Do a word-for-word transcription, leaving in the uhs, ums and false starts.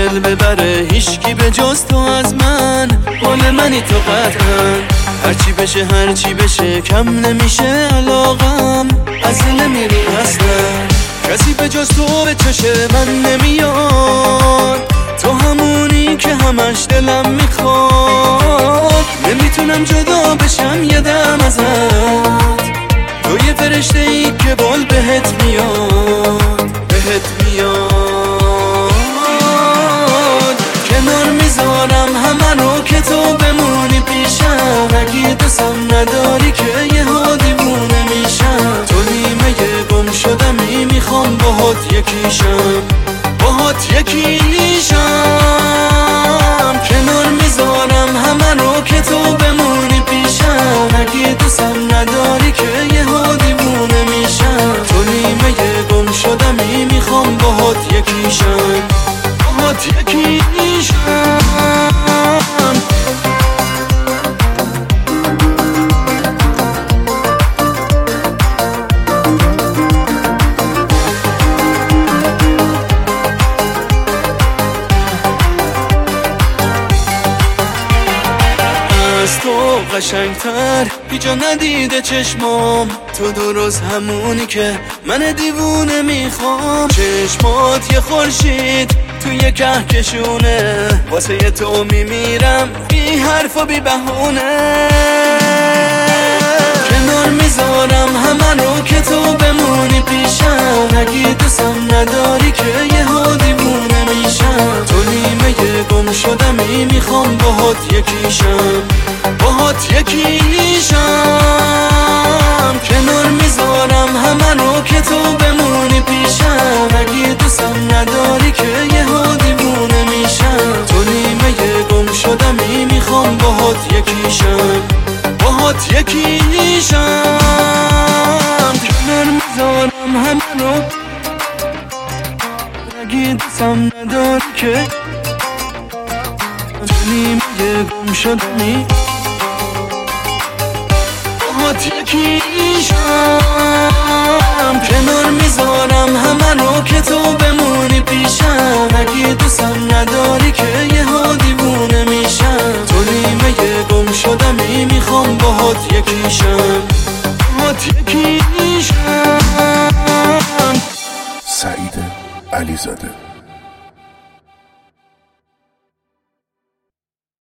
دل ببره هیچکی به جز تو از من، مال منی تو قطعا. هرچی بشه هرچی بشه کم نمیشه علاقم، از دل نمیری اصلا. کسی به جز تو به چشم من نمیاد، تو همونی که همش دلم میخواد. نمیتونم جدا بشم یه دم ازت، تو یه فرشته ای که بال بهت میاد، بهت میاد. کنار میذارم همه رو که تو بمونی پیشم، اگه دوستم نداری که یه ها دیوونه میشم. تو نیمه گم شدمی میخوام باهات یکیشم، باهات یکیشم. کنار میذارم همه رو که تو بمونی پیشم، اگه دوستم نداری که یه ها دیوونه میشم. تو نیمه گم شدمی میخوام باهات یکیشم، باهات یکیشم. از تو قشنگتر پیجا ندیده چشمام، تو درست همونی که من دیوونه میخوام. چشمات یه خورشید توی کهکشونه، واسه تو میمیرم بی حرف و بی بهونه. کنار میذارم همه رو که تو بمونی پیشم، اگه دوستم نداری که یه ها دیوونه میشم. تو نیمه گم شدمی میخوام باهات یکیشم، باهات یکیشم. کنار میذارم همه رو که تو بمونی پیشم، اگه دوستم نداری که یه ها دیوونه میشم. تو نیمه گم شدمی میخوام باهات یکیشم، باهات یکیشم. کنار میذارم همه رو اگه دوستم نداری که تو نیمه گم شدمی باهات یکیشم. کنار میذارم همه رو که تو بمونی پیشم، اگه دوستم نداری که یه ها دیوونه میشم. تو نیمه گم شدمی میخوام باهات یکیشم، باهات یکیشم. سعید علیزاده.